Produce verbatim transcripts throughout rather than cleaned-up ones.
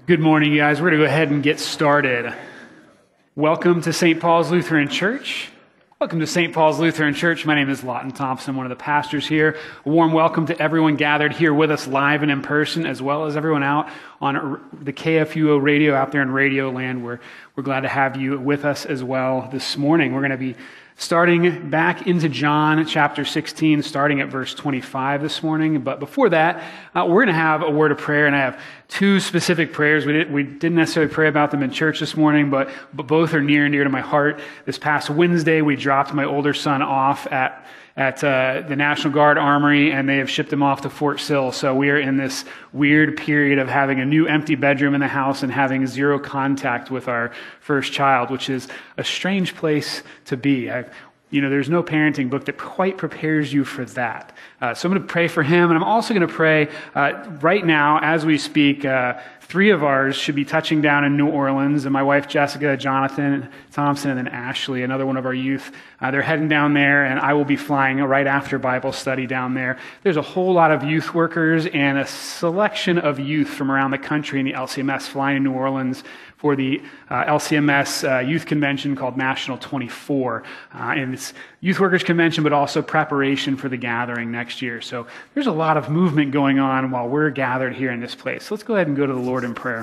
Good morning, you guys. We're going to go ahead and get started. Welcome to Saint Paul's Lutheran Church. Welcome to Saint Paul's Lutheran Church. My name is Lawton Thompson, one of the pastors here. A warm welcome to everyone gathered here with us live and in person, as well as everyone out on the K F U O radio out there in Radio Land. We're, we're glad to have you with us as well this morning. We're going to be starting back into John chapter sixteen, starting at verse twenty-five this morning. But before that, uh, we're going to have a word of prayer, and I have two specific prayers. We, did, we didn't necessarily pray about them in church this morning, but, but both are near and dear to my heart. This past Wednesday, we dropped my older son off at at uh, the National Guard Armory, and they have shipped him off to Fort Sill. So we are in this weird period of having a new empty bedroom in the house and having zero contact with our first child, which is a strange place to be. I, you know, there's no parenting book that quite prepares you for that. Uh, so I'm going to pray for him, and I'm also going to pray uh, right now as we speak. Uh, three of ours should be touching down in New Orleans, and my wife Jessica, Jonathan Thompson, and then Ashley, another one of our youth. Uh, they're heading down there, and I will be flying right after Bible study down there. There's a whole lot of youth workers and a selection of youth from around the country in the L C M S flying to New Orleans for the uh, L C M S uh, youth convention called National twenty-four. Uh, and it's youth workers convention, but also preparation for the gathering next year. So there's a lot of movement going on while we're gathered here in this place. So let's go ahead and go to the Lord in prayer.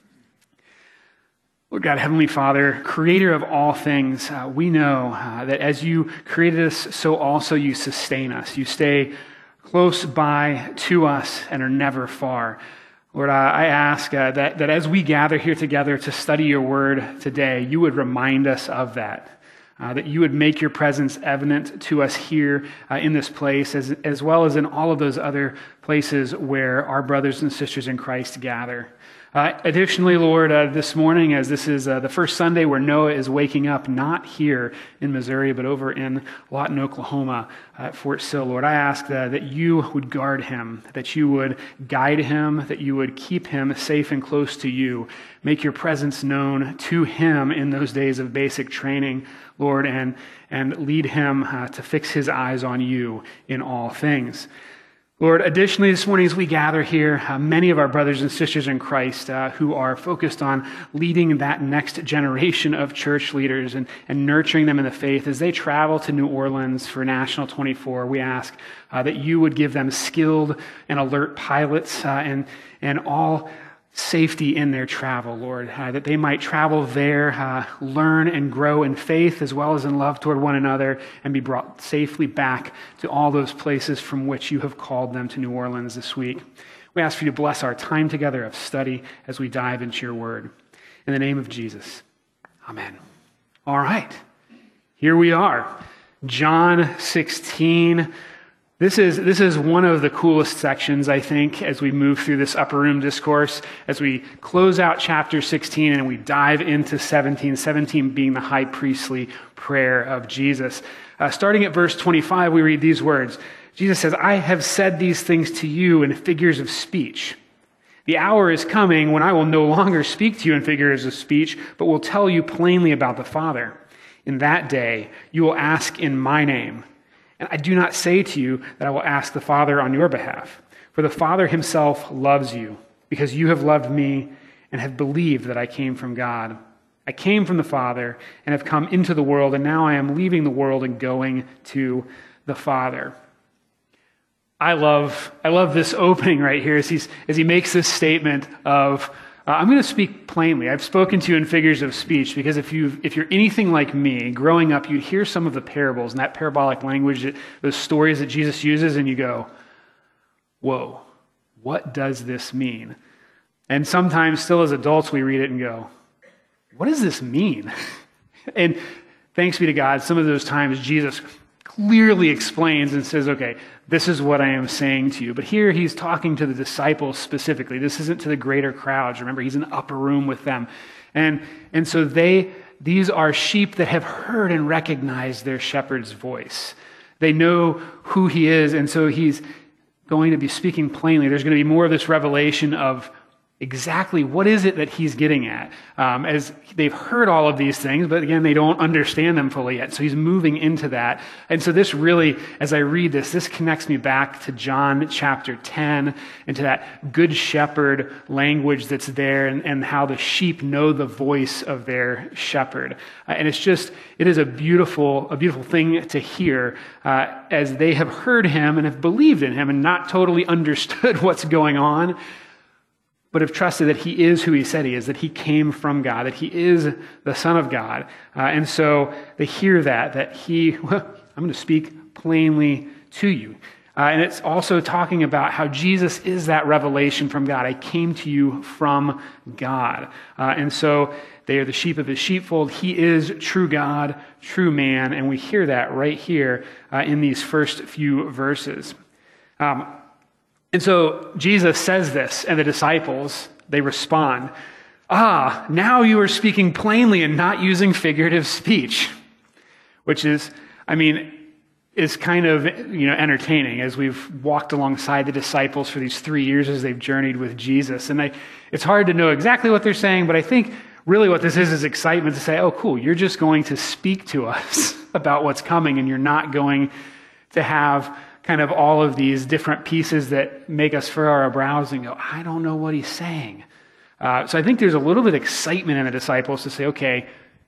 Lord God, Heavenly Father, creator of all things, uh, we know uh, that as you created us, so also you sustain us. You stay close by to us and are never far. Lord, I ask uh, that, that as we gather here together to study your word today, you would remind us of that, uh, that you would make your presence evident to us here uh, in this place, as, as well as in all of those other places where our brothers and sisters in Christ gather. Uh, additionally, Lord, uh, this morning, as this is uh, the first Sunday where Noah is waking up, not here in Missouri, but over in Lawton, Oklahoma, uh, at Fort Sill, Lord, I ask uh, that you would guard him, that you would guide him, that you would keep him safe and close to you. Make your presence known to him in those days of basic training, Lord, and, and lead him uh, to fix his eyes on you in all things. Lord, additionally, this morning as we gather here, uh, many of our brothers and sisters in Christ uh, who are focused on leading that next generation of church leaders and, and nurturing them in the faith, as they travel to New Orleans for National twenty-four, we ask uh, that you would give them skilled and alert pilots uh, and, and all safety in their travel, Lord, uh, that they might travel there, uh, learn and grow in faith as well as in love toward one another, and be brought safely back to all those places from which you have called them to New Orleans this week. We ask for you to bless our time together of study as we dive into your word. In the name of Jesus, amen. All right, here we are, John sixteen. This is this is one of the coolest sections, I think, as we move through this upper room discourse, as we close out chapter sixteen and we dive into seventeen, seventeen being the high priestly prayer of Jesus. Uh, starting at verse twenty-five, we read these words. Jesus says, "I have said these things to you in figures of speech. The hour is coming when I will no longer speak to you in figures of speech, but will tell you plainly about the Father. In that day, you will ask in my name. And I do not say to you that I will ask the Father on your behalf, for the Father himself loves you, because you have loved me and have believed that I came from God. I came from the Father and have come into the world, and now I am leaving the world and going to the Father." I love I love this opening right here as he's as he makes this statement of Uh, I'm going to speak plainly. I've spoken to you in figures of speech because if you if you're anything like me, growing up, you hear some of the parables and that parabolic language, that, those stories that Jesus uses, and you go, "Whoa, what does this mean?" And sometimes, still as adults, we read it and go, "What does this mean?" And thanks be to God, some of those times Jesus clearly explains and says, "Okay, this is what I am saying to you." But here he's talking to the disciples specifically. This isn't to the greater crowds. Remember, he's in the upper room with them. And, and so they, these are sheep that have heard and recognized their shepherd's voice. They know who he is, and so he's going to be speaking plainly. There's going to be more of this revelation of exactly what is it that he's getting at, um, as they've heard all of these things, but again, they don't understand them fully yet. So he's moving into that. And so this really, as I read this, this connects me back to John chapter ten and to that good shepherd language that's there, and, and how the sheep know the voice of their shepherd. Uh, and it's just, it is a beautiful, a beautiful thing to hear uh, as they have heard him and have believed in him and not totally understood what's going on, but have trusted that he is who he said he is, that he came from God, that he is the Son of God. Uh, and so they hear that, that he, well, I'm going to speak plainly to you. Uh, and it's also talking about how Jesus is that revelation from God. I came to you from God. Uh, and so they are the sheep of his sheepfold. He is true God, true man. And we hear that right here uh, in these first few verses. Um, And so Jesus says this, and the disciples, they respond, "Ah, now you are speaking plainly and not using figurative speech," which is, I mean, is kind of, you know, entertaining as we've walked alongside the disciples for these three years as they've journeyed with Jesus. And I, it's hard to know exactly what they're saying, but I think really what this is is excitement to say, oh, cool, you're just going to speak to us about what's coming, and you're not going to have kind of all of these different pieces that make us furrow our brows and go, I don't know what he's saying. Uh, so I think there's a little bit of excitement in the disciples to say, okay,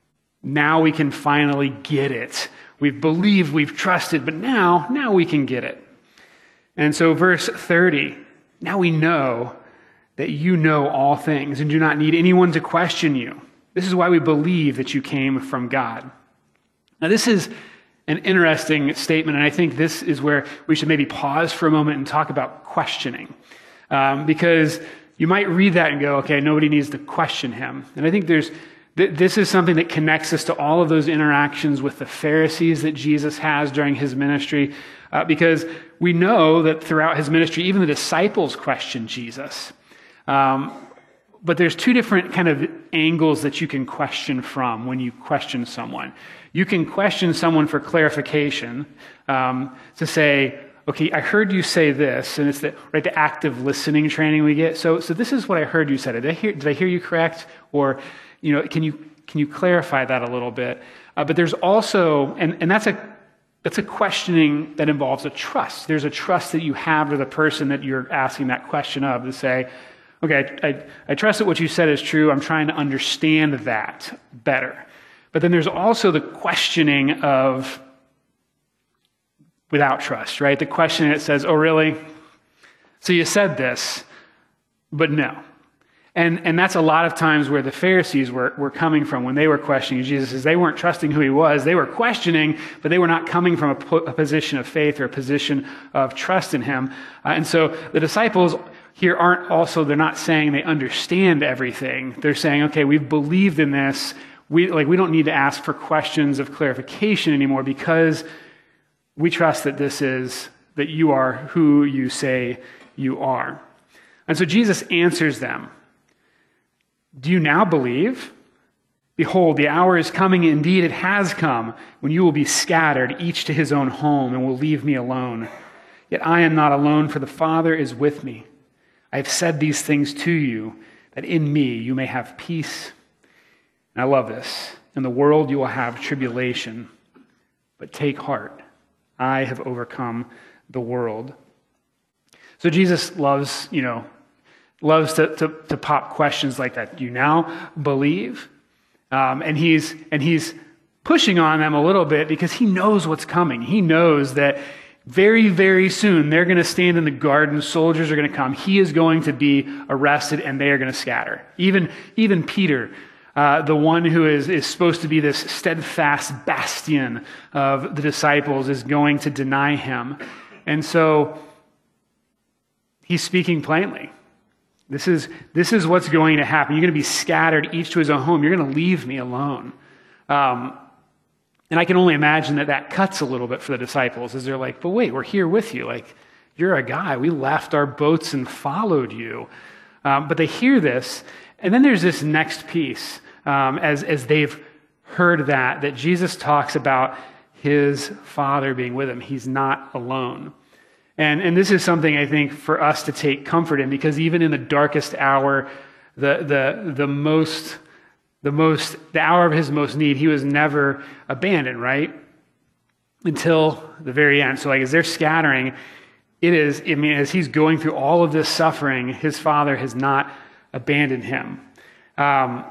now we can finally get it. We've believed, we've trusted, but now, now we can get it. And so verse thirty, now we know that you know all things and do not need anyone to question you. This is why we believe that you came from God. Now this is an interesting statement, and I think this is where we should maybe pause for a moment and talk about questioning. Um, because you might read that and go, okay, nobody needs to question him. And I think there's th- this is something that connects us to all of those interactions with the Pharisees that Jesus has during his ministry, uh, because we know that throughout his ministry, even the disciples questioned Jesus. Um, but there's two different kind of angles that you can question from when you question someone. You can question someone for clarification, um, to say, okay, I heard you say this, and it's the, right, the active listening training we get. So, so this is what I heard you say. Did I hear, did I hear you correct? Or, you know, can you can you clarify that a little bit? Uh, but there's also, and, and that's a that's a questioning that involves a trust. There's a trust that you have to the person that you're asking that question of, to say, okay, I, I, I trust that what you said is true. I'm trying to understand that better. But then there's also the questioning of without trust, right? The questioning that says, oh, really? So you said this, but no. And and that's a lot of times where the Pharisees were, were coming from when they were questioning Jesus, is they weren't trusting who he was. They were questioning, but they were not coming from a, po- a position of faith or a position of trust in him. Uh, and so the disciples here aren't also, they're not saying they understand everything. They're saying, okay, we've believed in this. We like we don't need to ask for questions of clarification anymore, because we trust that this is, that you are who you say you are. And so Jesus answers them. Do you now believe? Behold, the hour is coming, indeed it has come, when you will be scattered, each to his own home, and will leave me alone. Yet I am not alone, for the Father is with me. I have said these things to you, that in me you may have peace. And I love this. In the world you will have tribulation, but take heart. I have overcome the world. So Jesus loves, you know, loves to, to, to pop questions like that. Do you now believe? Um, and he's and he's pushing on them a little bit because he knows what's coming. He knows that very, very soon they're going to stand in the garden. Soldiers are going to come. He is going to be arrested, and they are going to scatter. Even even Peter, Uh, the one who is, is supposed to be this steadfast bastion of the disciples, is going to deny him. And so he's speaking plainly. This is, this is what's going to happen. You're going to be scattered, each to his own home. You're going to leave me alone. Um, and I can only imagine that that cuts a little bit for the disciples, as they're like, but wait, we're here with you. Like, you're a guy. We left our boats and followed you. Um, but they hear this, and then there's this next piece. Um, as, as they've heard that, that Jesus talks about his Father being with him. He's not alone. And, and this is something I think for us to take comfort in, because even in the darkest hour, the, the, the most, the most, the hour of his most need, he was never abandoned, right? Until the very end. So like as they're scattering, it is, I mean, as he's going through all of this suffering, his Father has not abandoned him. Um,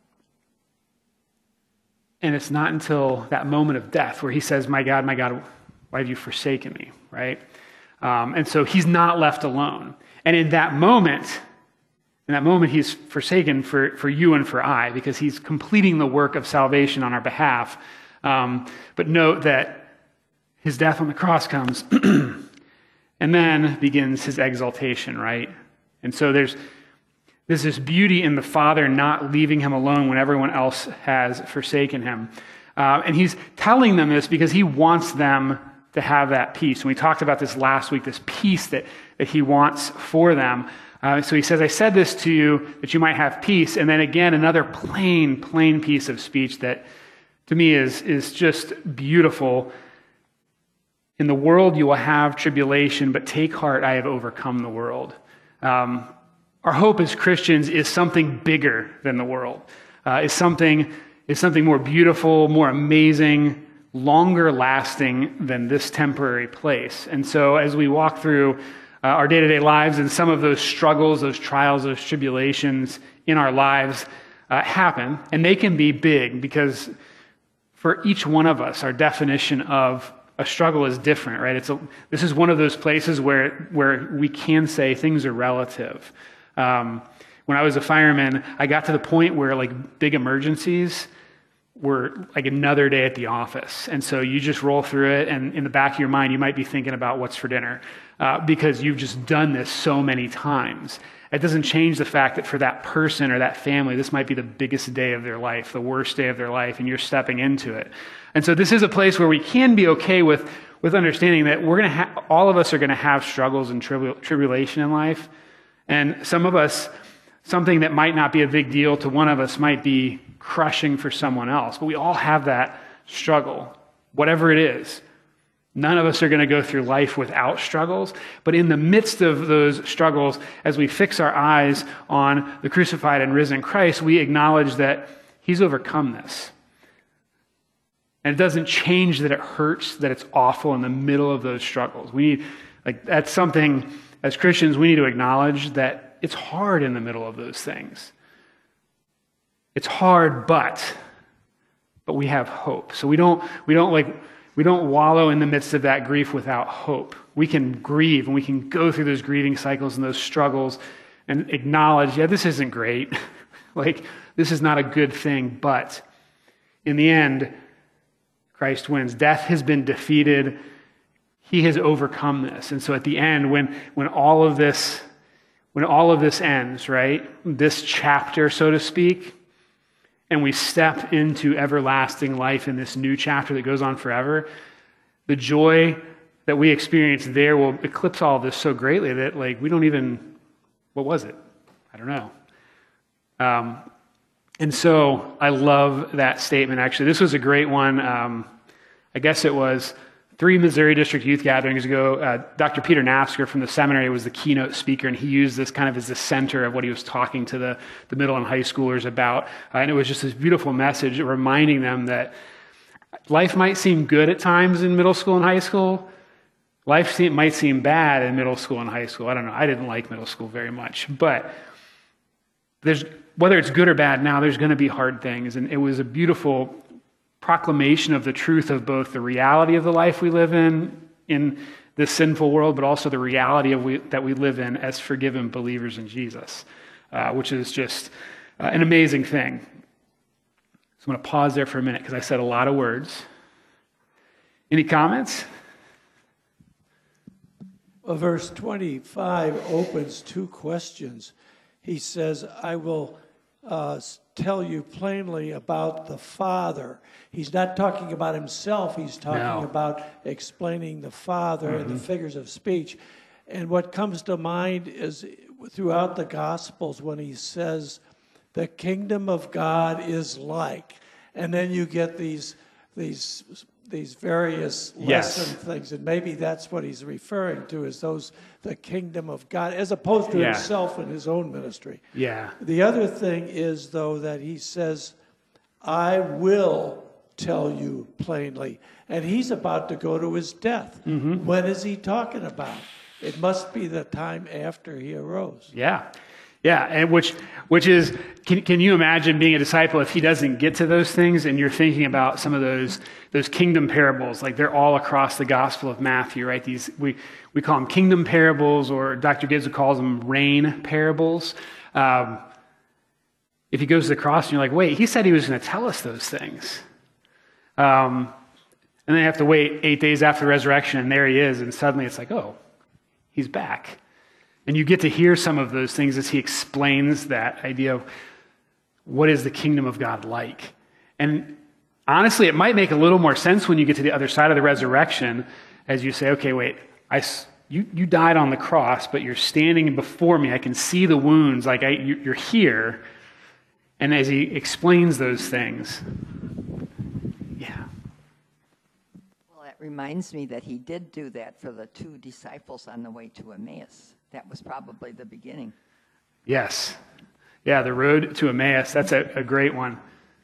and it's not until that moment of death where he says, my God, my God, why have you forsaken me, right? Um, and so he's not left alone. And in that moment, in that moment, he's forsaken for, for you and for I, because he's completing the work of salvation on our behalf. Um, but note that his death on the cross comes, and then begins his exaltation, right? And so there's, there's this beauty in the Father not leaving him alone when everyone else has forsaken him. Uh, and he's telling them this because he wants them to have that peace. And we talked about this last week, this peace that, that he wants for them. Uh, so he says, I said this to you that you might have peace. And then again, another plain, plain piece of speech that to me is, is just beautiful. In the world you will have tribulation, but take heart, I have overcome the world. Um, our hope as Christians is something bigger than the world. Uh, is something, is something more beautiful, more amazing, longer lasting than this temporary place. And so as we walk through uh, our day-to-day lives, and some of those struggles, those trials, those tribulations in our lives uh, happen, and they can be big, because for each one of us, our definition of a struggle is different, right? It's a, this is one of those places where, where we can say things are relative. Um, when I was a fireman, I got to the point where like big emergencies were like another day at the office. And so you just roll through it, and in the back of your mind, you might be thinking about what's for dinner uh, because you've just done this so many times. It doesn't change the fact that for that person or that family, this might be the biggest day of their life, the worst day of their life, and you're stepping into it. And so this is a place where we can be okay with, with understanding that we're going to have, all of us are going to have struggles and tribu- tribulation in life. And some of us, something that might not be a big deal to one of us might be crushing for someone else. But we all have that struggle, whatever it is. None of us are going to go through life without struggles. But in the midst of those struggles, as we fix our eyes on the crucified and risen Christ, we acknowledge that he's overcome this. And it doesn't change that it hurts, that it's awful in the middle of those struggles. We need, like, that's something, as Christians, we need to acknowledge that it's hard in the middle of those things. It's hard, but, but we have hope. So we don't, we don't like, we don't wallow in the midst of that grief without hope. We can grieve, and we can go through those grieving cycles and those struggles and acknowledge, yeah, this isn't great. Like, this is not a good thing, but in the end, Christ wins. Death has been defeated. He has overcome this. And so at the end, when, when all of this, when all of this ends, right, this chapter, so to speak, and we step into everlasting life in this new chapter that goes on forever, the joy that we experience there will eclipse all of this so greatly that, like, we don't even, what was it? I don't know. Um, and so I love that statement, actually. This was a great one. Um, I guess it was three Missouri District youth gatherings ago. Uh, Doctor Peter Nafsker from the seminary was the keynote speaker, and he used this kind of as the center of what he was talking to the, the middle and high schoolers about. Uh, and it was just this beautiful message reminding them that life might seem good at times in middle school and high school. Life seem, might seem bad in middle school and high school. I don't know. I didn't like middle school very much. But there's whether it's good or bad now, there's going to be hard things. And it was a beautiful proclamation of the truth of both the reality of the life we live in, in this sinful world, but also the reality of we, that we live in as forgiven believers in Jesus, uh, which is just uh, an amazing thing. So I'm going to pause there for a minute because I said a lot of words. Any comments? Well, verse twenty-five opens two questions. He says, I will uh, tell you plainly about the Father. He's not talking about himself. He's talking No. about explaining the Father mm-hmm. and the figures of speech. And what comes to mind is throughout the Gospels when he says, the kingdom of God is like. And then you get these, these these various Yes. lesson things, and maybe that's what he's referring to as those the kingdom of God, as opposed to Yeah. himself and his own ministry. Yeah. The other thing is, though, that he says, I will tell you plainly. And he's about to go to his death. Mm-hmm. When is he talking about? It must be the time after he arose. Yeah. Yeah, and which which is, can can you imagine being a disciple if he doesn't get to those things, and you're thinking about some of those those kingdom parables, like they're all across the Gospel of Matthew, right? These we we call them kingdom parables, or Doctor Gibbs calls them reign parables. Um, if he goes to the cross and you're like, wait, he said he was going to tell us those things, um, and then you have to wait eight days after the resurrection, and there he is, and suddenly it's like, oh, he's back. And you get to hear some of those things as he explains that idea of what is the kingdom of God like. And honestly, it might make a little more sense when you get to the other side of the resurrection, as you say, okay, wait, I, you, you died on the cross, but you're standing before me. I can see the wounds, like I, you, you're here. And as he explains those things, yeah. Well, it reminds me that he did do that for the two disciples on the way to Emmaus. That was probably the beginning. Yes. Yeah, the road to Emmaus, that's a, a great one.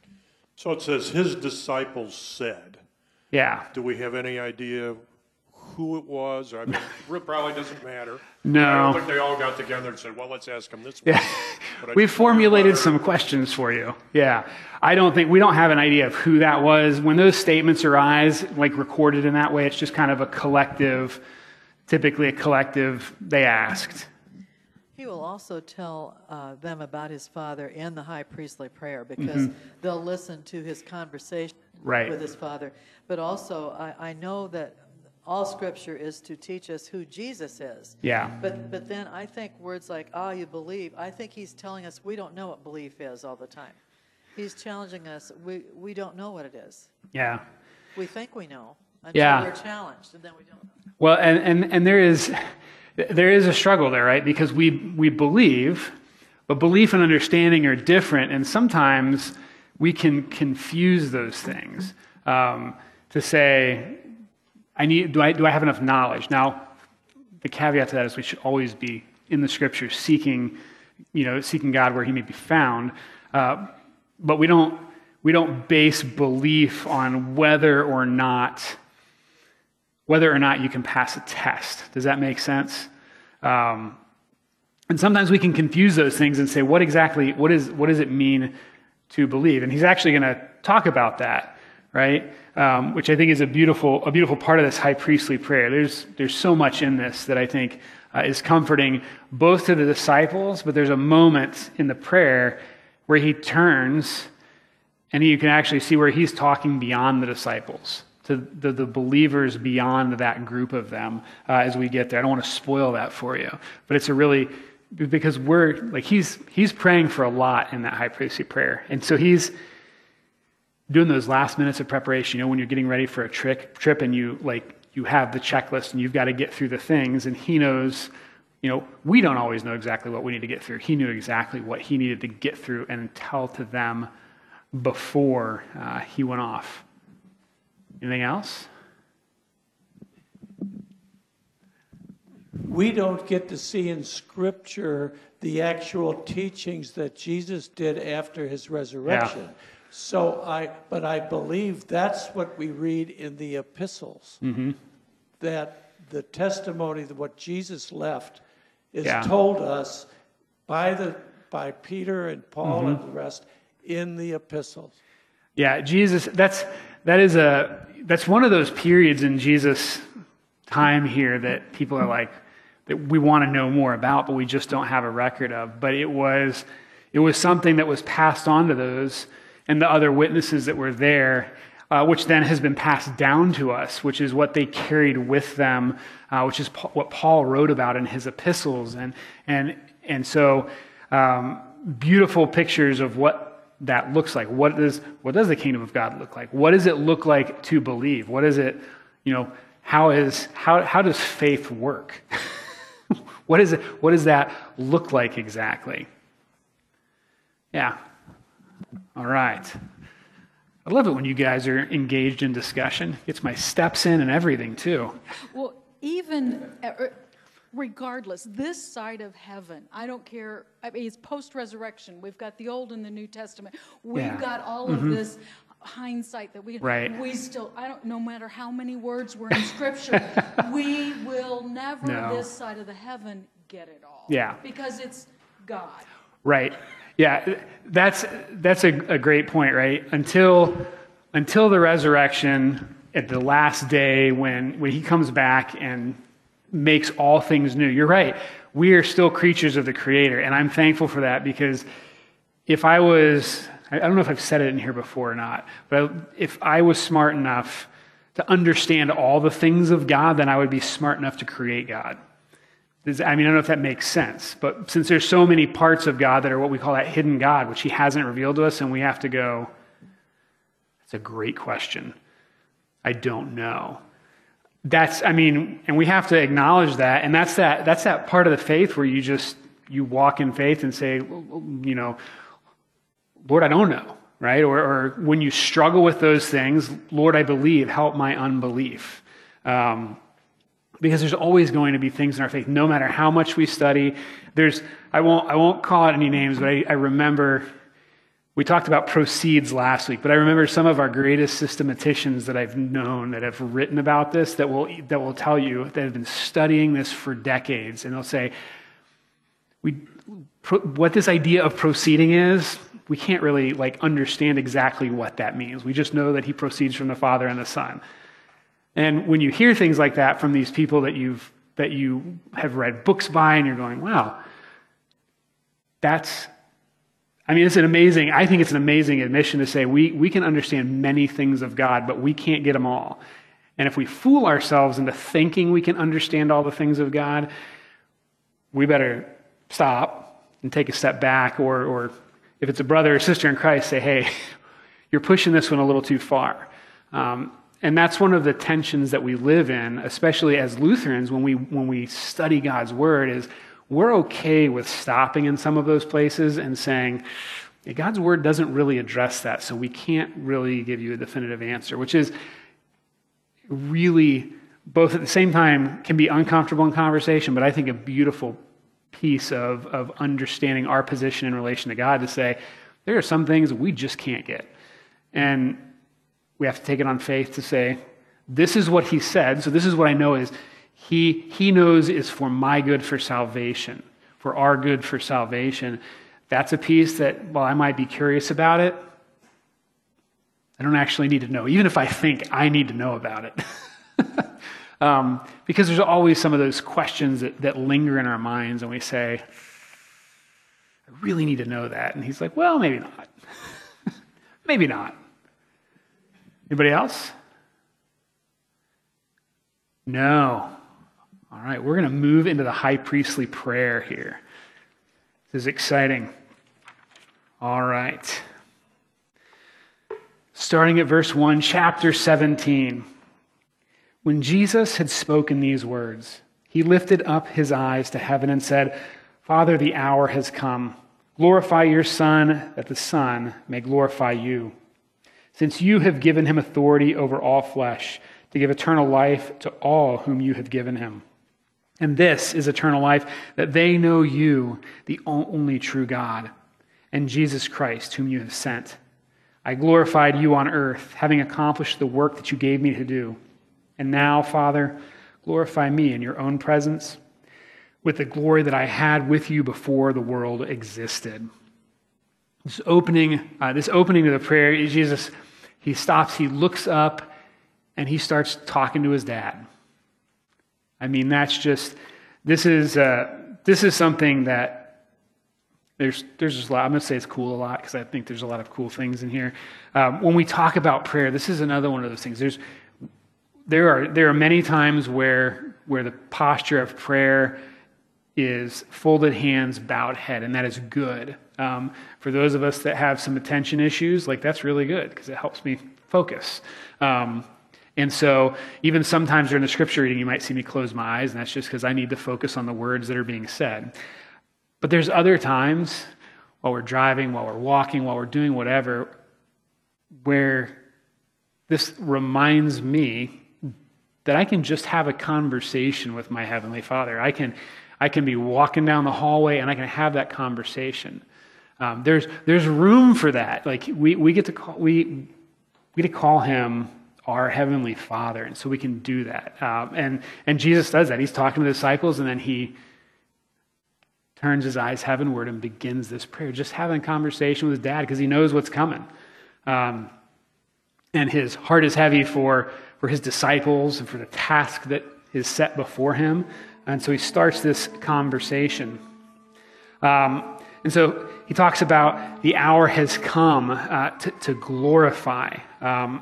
So it says his disciples said. Yeah. Do we have any idea who it was? I mean, it probably doesn't matter. No. I don't think they all got together and said, well, let's ask him this one. Yeah. But I We've just formulated wonder- some questions for you. Yeah. I don't think, we don't have an idea of who that was. When those statements arise, like recorded in that way, it's just kind of a collective, typically a collective, they asked. He will also tell uh, them about his father in the high priestly prayer, because mm-hmm. they'll listen to his conversation right. with his father. But also, I, I know that all Scripture is to teach us who Jesus is. Yeah. But but then I think words like, ah, you believe, I think he's telling us we don't know what belief is all the time. He's challenging us. We, we don't know what it is. Yeah. We think we know until yeah. we're challenged, and then we don't know. Well, and, and, and there is... There is a struggle there, right? Because we we believe, but belief and understanding are different, and sometimes we can confuse those things. Um, to say, I need, do I do I have enough knowledge? Now, the caveat to that is we should always be in the Scriptures seeking, you know, seeking God where He may be found. Uh, but we don't we don't base belief on whether or not. whether or not you can pass a test. Does that make sense? Um, and sometimes we can confuse those things and say, what exactly, what is, what does it mean to believe? And he's actually going to talk about that, right? Um, which I think is a beautiful, a beautiful part of this high priestly prayer. There's, there's so much in this that I think uh, is comforting both to the disciples, but there's a moment in the prayer where he turns and you can actually see where he's talking beyond the disciples, to the, the believers beyond that group of them uh, as we get there. I don't want to spoil that for you, but it's a really, because we're, like, he's he's praying for a lot in that high priestly prayer. And so he's doing those last minutes of preparation, you know, when you're getting ready for a trick, trip and you, like, you have the checklist and you've got to get through the things, and he knows, you know, we don't always know exactly what we need to get through. He knew exactly what he needed to get through and tell to them before uh, he went off. Anything else? We don't get to see in Scripture the actual teachings that Jesus did after his resurrection. Yeah. So I, but I believe that's what we read in the epistles, mm-hmm. that the testimony of what Jesus left is yeah. told us by the by Peter and Paul mm-hmm. and the rest in the epistles. Yeah, Jesus, that's that is a that's one of those periods in Jesus' time here that people are like, that we want to know more about, but we just don't have a record of. But it was it was something that was passed on to those and the other witnesses that were there, uh, which then has been passed down to us, which is what they carried with them, uh, which is pa- what Paul wrote about in his epistles, and and and so um, beautiful pictures of what that looks like. What does what does the kingdom of God look like? What does it look like to believe? What is it, you know, how is how how does faith work? what is it what does that look like exactly? Yeah. All right. I love it when you guys are engaged in discussion. Gets my steps in and everything, too. Well, even uh, regardless, this side of heaven, I don't care. I mean, it's post-resurrection. We've got the Old and the New Testament. We've Yeah. got all Mm-hmm. of this hindsight that we Right. we still. I don't. No matter how many words were in Scripture, we will never No. this side of the heaven get it all. Yeah. Because it's God. Right. Yeah, that's that's a, a great point, right? Until until the resurrection at the last day when when he comes back and makes all things new. You're right. We are still creatures of the Creator, and I'm thankful for that, because if I was, I don't know if I've said it in here before or not, but if I was smart enough to understand all the things of God, then I would be smart enough to create God. I mean, I don't know if that makes sense, but since there's so many parts of God that are what we call that hidden God, which he hasn't revealed to us, and we have to go, that's a great question. I don't know. That's, I mean, and we have to acknowledge that, and that's that, that's that part of the faith where you just, you walk in faith and say, you know, Lord, I don't know, right? Or, or when you struggle with those things, Lord, I believe, help my unbelief. Um, Because there's always going to be things in our faith, no matter how much we study. There's, I won't, I won't call out any names, but I, I remember, we talked about proceeds last week, but I remember some of our greatest systematicians that I've known that have written about this, that will, that will tell you, that have been studying this for decades, and they'll say, we, pro, what this idea of proceeding is, we can't really like understand exactly what that means. We just know that he proceeds from the Father and the Son. And when you hear things like that from these people that you've that you have read books by, and you're going, wow, that's, I mean, it's an amazing, I think it's an amazing admission to say we, we can understand many things of God, but we can't get them all. And if we fool ourselves into thinking we can understand all the things of God, we better stop and take a step back, or, or if it's a brother or sister in Christ, say, hey, you're pushing this one a little too far. Um, And that's one of the tensions that we live in, especially as Lutherans, when we when we study God's Word, is we're okay with stopping in some of those places and saying, yeah, God's Word doesn't really address that, so we can't really give you a definitive answer, which is really, both at the same time, can be uncomfortable in conversation, but I think a beautiful piece of, of understanding our position in relation to God, to say, there are some things we just can't get. And we have to take it on faith to say, this is what he said, so this is what I know is he, he knows is for my good for salvation, for our good for salvation. That's a piece that, while I might be curious about it, I don't actually need to know, even if I think I need to know about it. um, because there's always some of those questions that, that linger in our minds, and we say, I really need to know that. And he's like, well, maybe not. Maybe not. Anybody else? No. All right, we're going to move into the high priestly prayer here. This is exciting. All right. Starting at verse one, chapter seventeen. When Jesus had spoken these words, he lifted up his eyes to heaven and said, Father, the hour has come. Glorify your Son, that the Son may glorify you. Since you have given him authority over all flesh, to give eternal life to all whom you have given him. And this is eternal life, that they know you, the only true God, and Jesus Christ, whom you have sent. I glorified you on earth, having accomplished the work that you gave me to do. And now, Father, glorify me in your own presence, with the glory that I had with you before the world existed. This opening, uh, this opening to the prayer, Jesus, he stops, he looks up, and he starts talking to his dad. I mean, that's just, this is uh, this is something that there's there's just a lot. I'm going to say it's cool a lot because I think there's a lot of cool things in here. Um, when we talk about prayer, this is another one of those things. There's there are there are many times where where the posture of prayer is folded hands, bowed head, and that is good. Um, for those of us that have some attention issues, like that's really good because it helps me focus. Um, and so even sometimes during the scripture reading, you might see me close my eyes, and that's just because I need to focus on the words that are being said. But there's other times while we're driving, while we're walking, while we're doing whatever, where this reminds me that I can just have a conversation with my Heavenly Father. I can, I can be walking down the hallway and I can have that conversation. Um, there's, there's room for that. Like we, we get to call, we, we get to call him our Heavenly Father, and so we can do that. Um, and, and Jesus does that. He's talking to the disciples, and then he turns his eyes heavenward and begins this prayer, just having a conversation with his dad because he knows what's coming. Um, and his heart is heavy for, for his disciples and for the task that is set before him. And so he starts this conversation. Um, and so he talks about the hour has come uh, to, to glorify. Um,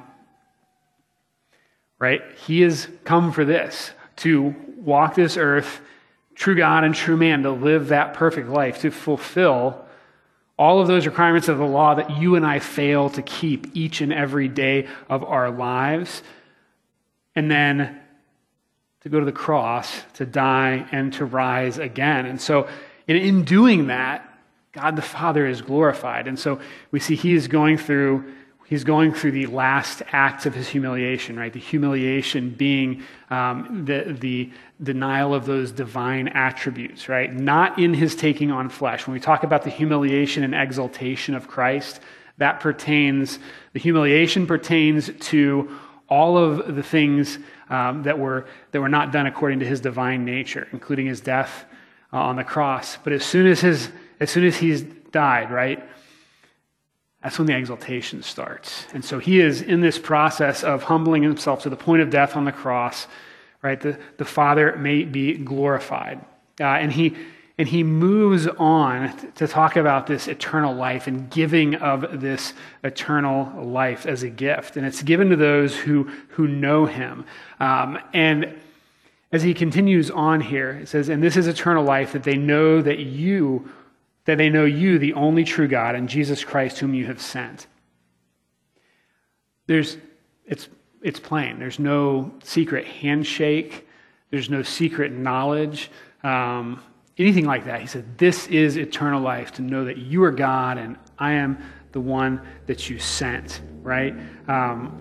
right? He has come for this, to walk this earth, true God and true man, to live that perfect life, to fulfill all of those requirements of the law that you and I fail to keep each and every day of our lives, and then to go to the cross, to die and to rise again. And so in, in doing that, God the Father is glorified. And so we see he is going through He's going through the last acts of his humiliation, right? The humiliation being um, the, the denial of those divine attributes, right? Not in his taking on flesh. When we talk about the humiliation and exaltation of Christ, that pertains, the humiliation pertains to all of the things um, that were that were not done according to his divine nature, including his death uh, on the cross. But as soon as his as soon as he's died, right? That's when the exaltation starts. And so he is in this process of humbling himself to the point of death on the cross, right? The, the Father may be glorified. Uh, and he and he moves on to talk about this eternal life and giving of this eternal life as a gift. And it's given to those who, who know him. Um, and as he continues on here, it says, and this is eternal life, that they know that you that they know you, the only true God, and Jesus Christ, whom you have sent. There's, it's, it's plain. There's no secret handshake. There's no secret knowledge, um, anything like that. He said, this is eternal life, to know that you are God and I am the one that you sent, right? Um,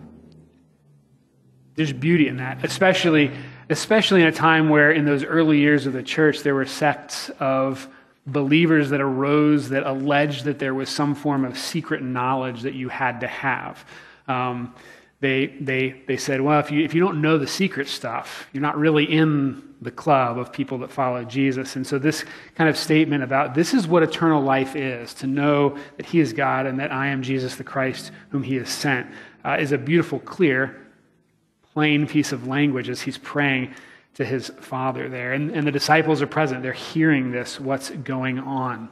there's beauty in that, especially, especially in a time where in those early years of the church, there were sects of believers that arose that alleged that there was some form of secret knowledge that you had to have. Um, they they they said, well, if you if you don't know the secret stuff, you're not really in the club of people that follow Jesus. And so this kind of statement about this is what eternal life is, to know that he is God and that I am Jesus the Christ whom he has sent, uh, is a beautiful, clear, plain piece of language as he's praying to his Father there. And, and the disciples are present. They're hearing this, what's going on.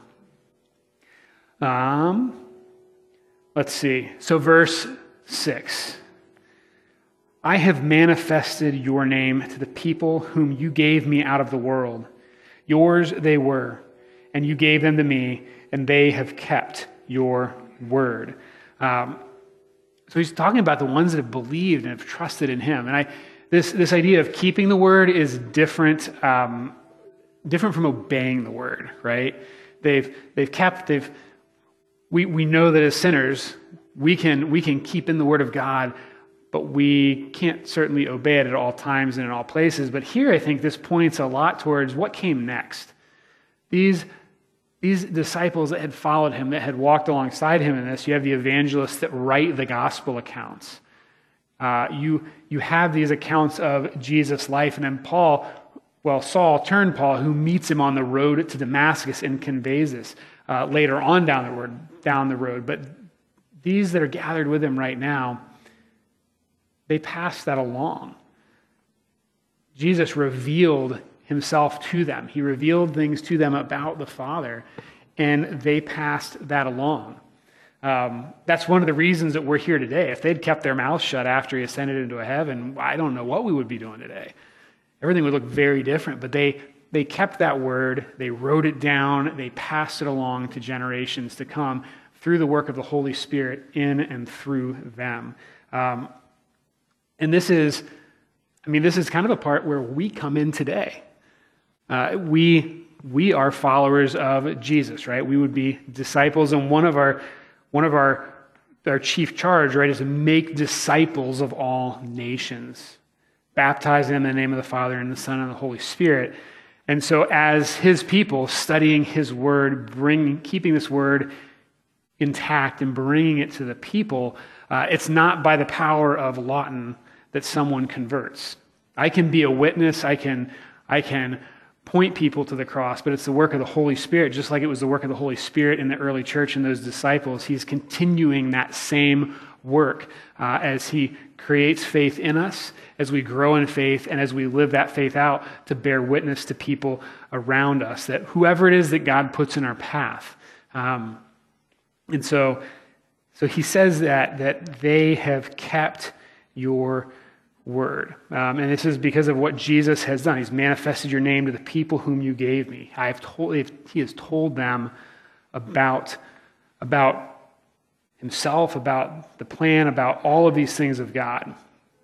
Um, let's see. So verse six. I have manifested your name to the people whom you gave me out of the world. Yours they were, and you gave them to me, and they have kept your word. Um, so he's talking about the ones that have believed and have trusted in him. And I This this idea of keeping the word is different, um, different from obeying the word, right? They've they've kept they've we we know that as sinners we can we can keep in the word of God, but we can't certainly obey it at all times and in all places. But here I think this points a lot towards what came next. These these disciples that had followed him, that had walked alongside him in this, you have the evangelists that write the gospel accounts. Uh, you you have these accounts of Jesus' life, and then Paul, well, Saul turned Paul, who meets him on the road to Damascus and conveys this uh, later on down the road. Down the road, but these that are gathered with him right now, they pass that along. Jesus revealed himself to them. He revealed things to them about the Father, and they passed that along. Um, that's one of the reasons that we're here today. If they'd kept their mouths shut after he ascended into heaven, I don't know what we would be doing today. Everything would look very different, but they they kept that word, they wrote it down, they passed it along to generations to come through the work of the Holy Spirit in and through them. Um, and this is, I mean, this is kind of a part where we come in today. Uh, we we are followers of Jesus, right? We would be disciples, and one of our One of our our chief charge, right, is to make disciples of all nations, baptizing them in the name of the Father and the Son and the Holy Spirit. And so as his people, studying his word, bringing, keeping this word intact and bringing it to the people, uh, it's not by the power of Lawton that someone converts. I can be a witness, I can, I can point people to the cross, but it's the work of the Holy Spirit, just like it was the work of the Holy Spirit in the early church and those disciples. He's continuing that same work uh, as he creates faith in us, as we grow in faith, and as we live that faith out to bear witness to people around us, that whoever it is that God puts in our path. Um, and so, so he says that, that they have kept your word. Um, and this is because of what Jesus has done. He's manifested your name to the people whom you gave me. I have told, he has told them about, about himself, about the plan, about all of these things of God.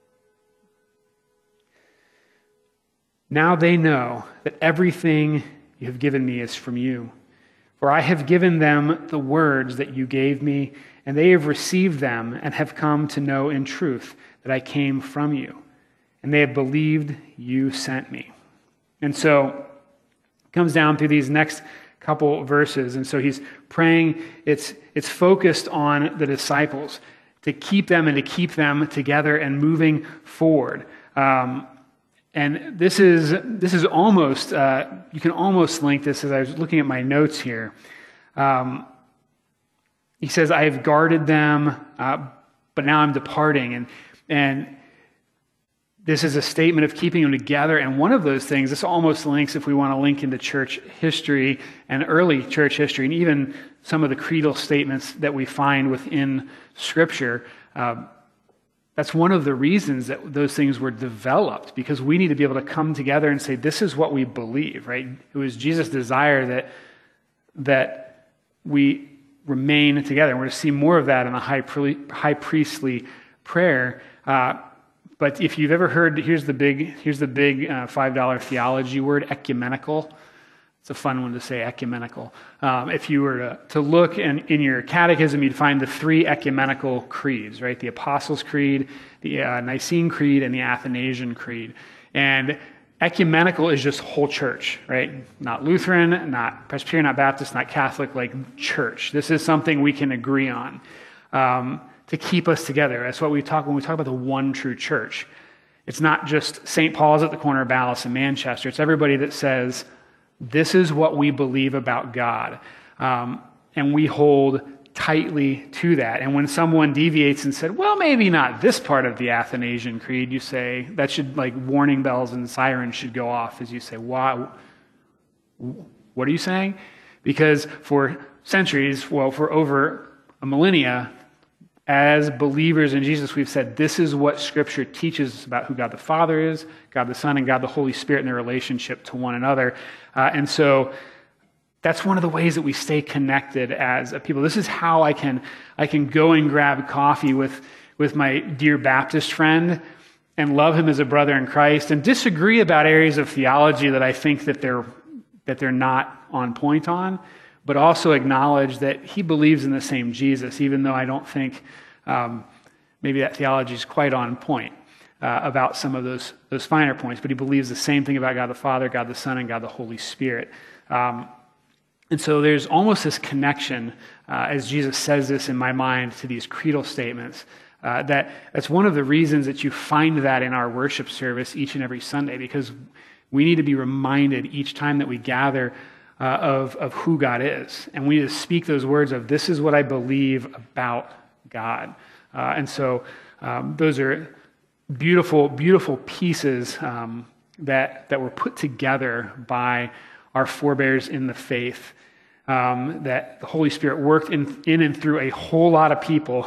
Now they know that everything you have given me is from you. For I have given them the words that you gave me, and they have received them and have come to know in truth that I came from you, and they have believed you sent me. And so it comes down through these next couple verses, and so he's praying, it's, it's focused on the disciples, to keep them and to keep them together and moving forward. Um, and this is, this is almost, uh, you can almost link this as I was looking at my notes here. Um, he says, I have guarded them, uh, but now I'm departing. And And this is a statement of keeping them together. And one of those things, this almost links, if we want to link into church history and early church history, and even some of the creedal statements that we find within Scripture. Uh, that's one of the reasons that those things were developed, because we need to be able to come together and say, this is what we believe, right? It was Jesus' desire that, that we remain together. And we're going to see more of that in the high, high priestly prayer. Uh, but if you've ever heard, here's the big, here's the big uh, five dollar theology word, ecumenical. It's a fun one to say, ecumenical. Um, if you were to, to look in, in your catechism, you'd find the three ecumenical creeds, right? The Apostles' Creed, the uh, Nicene Creed, and the Athanasian Creed. And ecumenical is just whole church, right? Not Lutheran, not Presbyterian, not Baptist, not Catholic, like church. This is something we can agree on. Um, to keep us together. That's what we talk when we talk about the one true church. It's not just Saint Paul's at the corner of Ballas in Manchester. It's everybody that says, this is what we believe about God. Um, and we hold tightly to that. And when someone deviates and said, well, maybe not this part of the Athanasian Creed, you say, that should, like, warning bells and sirens should go off as you say, wow, what are you saying? Because for centuries, well, for over a millennia, as believers in Jesus, we've said this is what Scripture teaches us about who God the Father is, God the Son, and God the Holy Spirit in their relationship to one another. Uh, and so that's one of the ways that we stay connected as a people. This is how I can I can go and grab coffee with, with my dear Baptist friend and love him as a brother in Christ and disagree about areas of theology that I think that they're that they're not on point on, but also acknowledge that he believes in the same Jesus, even though I don't think um, maybe that theology is quite on point uh, about some of those, those finer points, but he believes the same thing about God the Father, God the Son, and God the Holy Spirit. Um, and so there's almost this connection, uh, as Jesus says this in my mind, to these creedal statements, uh, that that's one of the reasons that you find that in our worship service each and every Sunday, because we need to be reminded each time that we gather Uh, of, of who God is. And we need to speak those words of, this is what I believe about God. Uh, and so um, those are beautiful, beautiful pieces um, that, that were put together by our forebears in the faith, um, that the Holy Spirit worked in, in and through a whole lot of people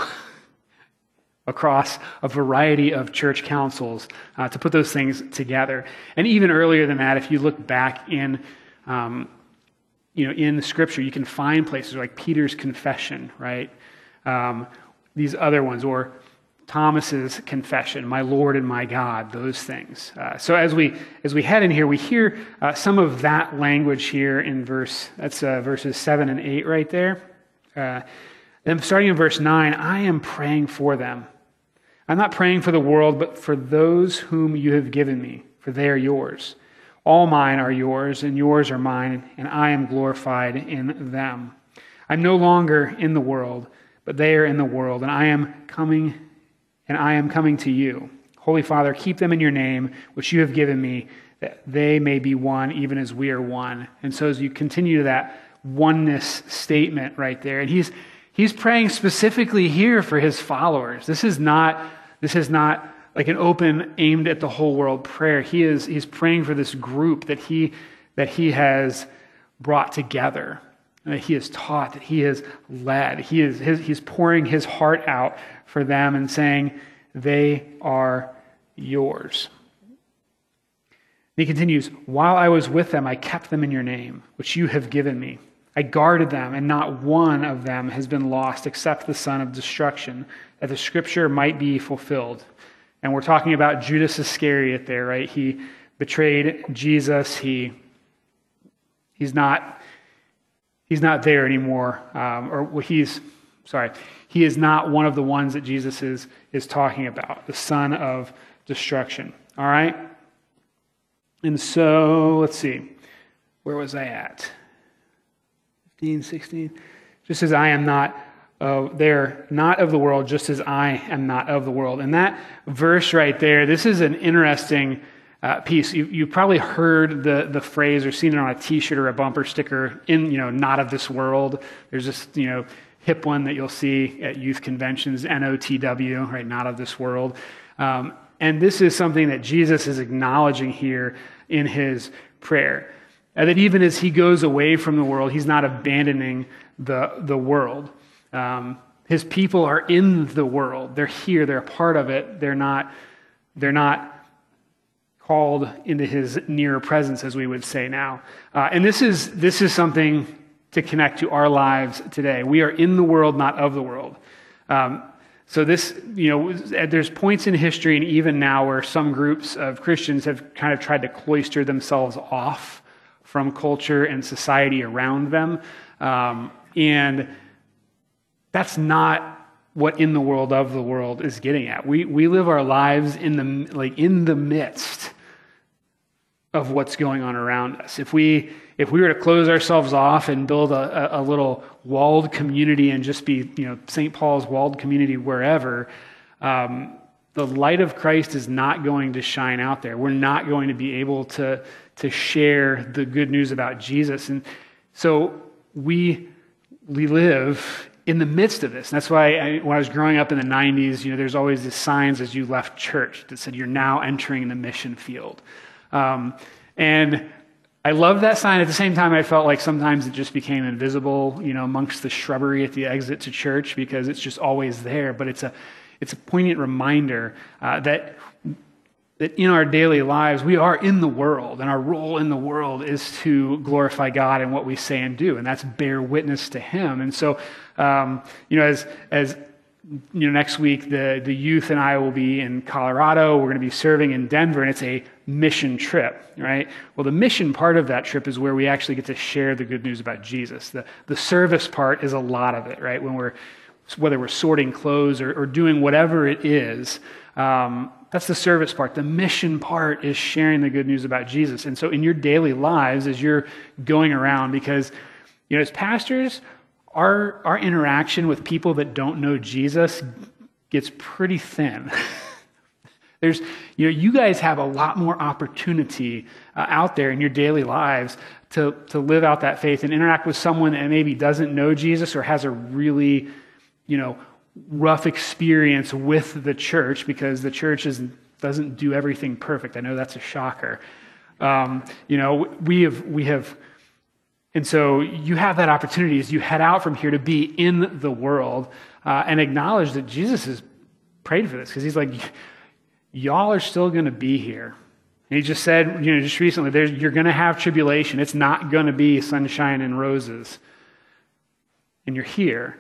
across a variety of church councils uh, to put those things together. And even earlier than that, if you look back in um, You know, in the Scripture, you can find places like Peter's confession, right? Um, these other ones, or Thomas's confession, my Lord and my God, those things. Uh, so as we as we head in here, we hear uh, some of that language here in verse, that's uh, verses seven and eight right there. Uh, Then starting in verse nine, I am praying for them. I'm not praying for the world, but for those whom you have given me, for they are yours. All mine are yours, and yours are mine, and I am glorified in them. I'm no longer in the world, but they are in the world, and I am coming, and I am coming to you. Holy Father, keep them in your name, which you have given me, that they may be one, even as we are one. And so as you continue to that oneness statement right there, and he's he's praying specifically here for his followers. This is not this is not like an open, aimed at the whole world prayer. He is he's praying for this group that he that he has brought together, that he has taught, that he has led. He is his, he's pouring his heart out for them and saying, they are yours. He continues, while I was with them, I kept them in your name, which you have given me. I guarded them, and not one of them has been lost except the son of destruction, that the scripture might be fulfilled. And we're talking about Judas Iscariot there, right? He betrayed Jesus. He he's not he's not there anymore, um, or well, he's sorry, he is not one of the ones that Jesus is is talking about, the son of destruction. All right. And so let's see, where was I at? fifteen, sixteen. Just as I am not. Uh, they're not of the world, just as I am not of the world. And that verse right there, this is an interesting uh, piece. You, you've probably heard the the phrase or seen it on a T-shirt or a bumper sticker. In you know, not of this world. There's this you know hip one that you'll see at youth conventions, N O T W, right? Not of this world. Um, and this is something that Jesus is acknowledging here in his prayer, and that even as he goes away from the world, he's not abandoning the the world. Um, his people are in the world. They're here. They're a part of it. They're not, they're not called into his near presence, as we would say now. Uh, and this is this is something to connect to our lives today. We are in the world, not of the world. Um, so this, you know, there's points in history and even now where some groups of Christians have kind of tried to cloister themselves off from culture and society around them. Um, and That's not what in the world of the world is getting at. We we live our lives in the like in the midst of what's going on around us. If we if we were to close ourselves off and build a, a, a little walled community and just be you know Saint Paul's walled community wherever, um, the light of Christ is not going to shine out there. We're not going to be able to to share the good news about Jesus, and so we we live in the midst of this. And that's why I, when I was growing up in the nineties, you know, there's always these signs as you left church that said, you're now entering the mission field. Um, and I love that sign. At the same time, I felt like sometimes it just became invisible, you know, amongst the shrubbery at the exit to church because it's just always there. But it's a, it's a poignant reminder uh, that that in our daily lives, we are in the world, and our role in the world is to glorify God in what we say and do, and that's bear witness to him. And so, um, you know, as as you know, next week, the, the youth and I will be in Colorado. We're going to be serving in Denver, and it's a mission trip, right? Well, the mission part of that trip is where we actually get to share the good news about Jesus. The, the service part is a lot of it, right? When we're, whether we're sorting clothes or, or doing whatever it is, um, that's the service part. The mission part is sharing the good news about Jesus. And so in your daily lives, as you're going around, because, you know, as pastors, our our interaction with people that don't know Jesus gets pretty thin. There's, you know, you guys have a lot more opportunity uh, out there in your daily lives to to live out that faith and interact with someone that maybe doesn't know Jesus or has a really, you know, rough experience with the church, because the church is, doesn't do everything perfect. I know that's a shocker. Um, you know, we have we have, and so you have that opportunity as you head out from here to be in the world uh, and acknowledge that Jesus has prayed for this, because he's like, y'all are still going to be here. And he just said, you know, just recently, there's, you're going to have tribulation. It's not going to be sunshine and roses. And you're here.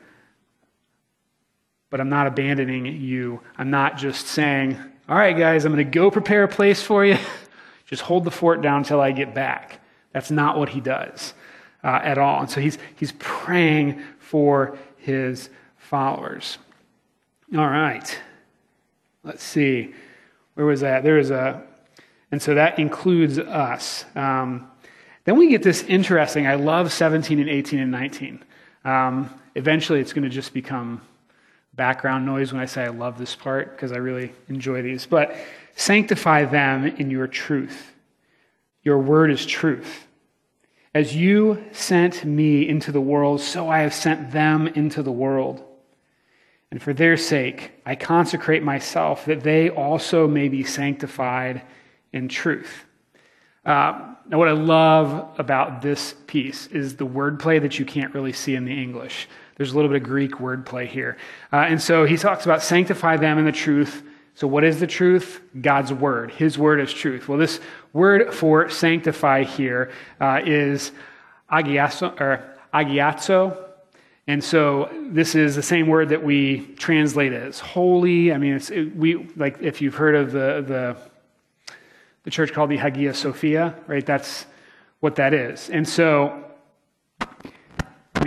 But I'm not abandoning you. I'm not just saying, all right, guys, I'm going to go prepare a place for you. Just hold the fort down until I get back. That's not what he does uh, at all. And so he's he's praying for his followers. All right. Let's see. Where was that? There was a, and so that includes us. Um, then we get this interesting, I love seventeen and eighteen and nineteen. Um, eventually it's going to just become background noise when I say I love this part because I really enjoy these. But sanctify them in your truth. Your word is truth. As you sent me into the world, so I have sent them into the world. And for their sake, I consecrate myself that they also may be sanctified in truth. Uh, now, what I love about this piece is the wordplay that you can't really see in the English. There's a little bit of Greek wordplay here. Uh, and so he talks about sanctify them in the truth. So what is the truth? God's word. His word is truth. Well, this word for sanctify here uh, is agiazo, or agiazo. And so this is the same word that we translate as holy. I mean, it's it, we like if you've heard of the the the church called the Hagia Sophia, right? That's what that is. And so we